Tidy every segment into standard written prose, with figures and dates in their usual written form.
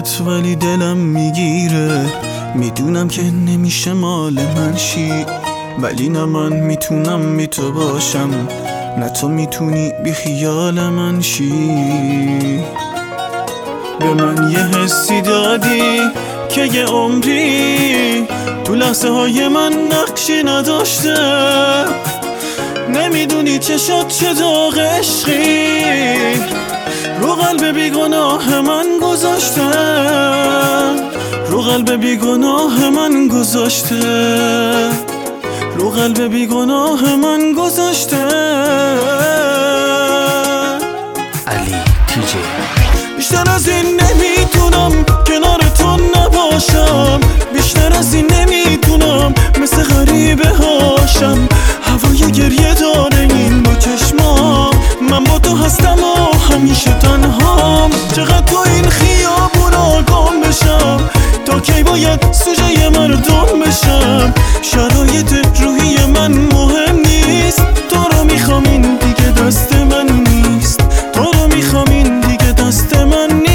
بهت ولی دلم میگیره. میدونم که نمیشه مال من شی، ولی نه من میتونم بی تو باشم، نه تو میتونی بی خیال من شی. به من یه حسی دادی که یه عمری تو لحظه های من نقشی نداشته. نمیدونی چه شد چه داغ عشقی رو قلب بیگناه من گذاشته، رو قلب بیگناه من گذاشته، رو قلب بیگناه من گذاشته. علی تیجی. بیشتر از این نمیتونم کنار تو نباشم، بیشتر از این نمیتونم مثل غریبه هاشم. هوای گریه داره این دو چشمام، من با تو هستم و همیشه تنهام. چقدر تو این خیابونا گم بشم، تا کی باید سوژه مردم بشم؟ شرایط روحی من مهم نیست، تو رو میخوام این دیگه دست من نیست، تو رو میخوام این دیگه دست من نیست.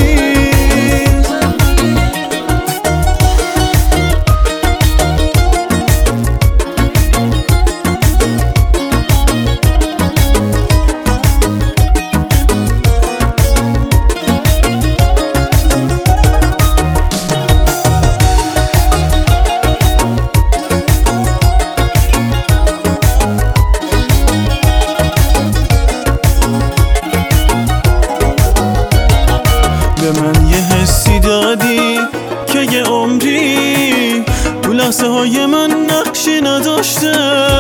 به من یه حسی دادی که یه عمری تو لحظه های من نقشی نداشته.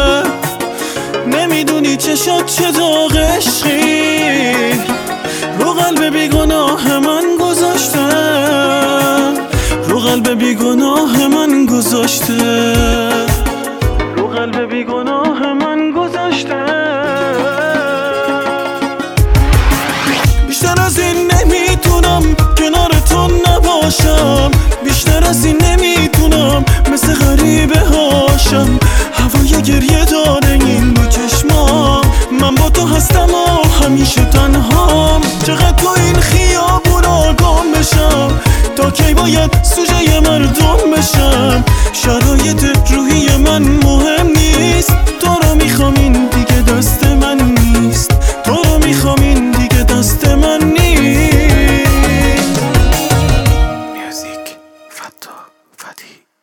نمیدونی چه شد چه داغ عشقی رو قلب بیگناه من گذاشته، رو قلب بیگناه من گذاشته، رو قلب بیگناه من گذاشته. بیشتر از این نمیتونم کنار تو نباشم، بیشتر از این نمیتونم مثل غریبه هاشم. هوای گریه داره این دو چشمام، من با تو هستم و همیشه تنهام. چقدر تو این خیابونا گم بشم، تا کی باید سوژه مردم بشم؟ شرایط روحی من مهم نیست، تو رو میخوام این دیگه دست من نیست، تو رو میخوام این دیگه دست من نیست. میوزیک فتا فتی.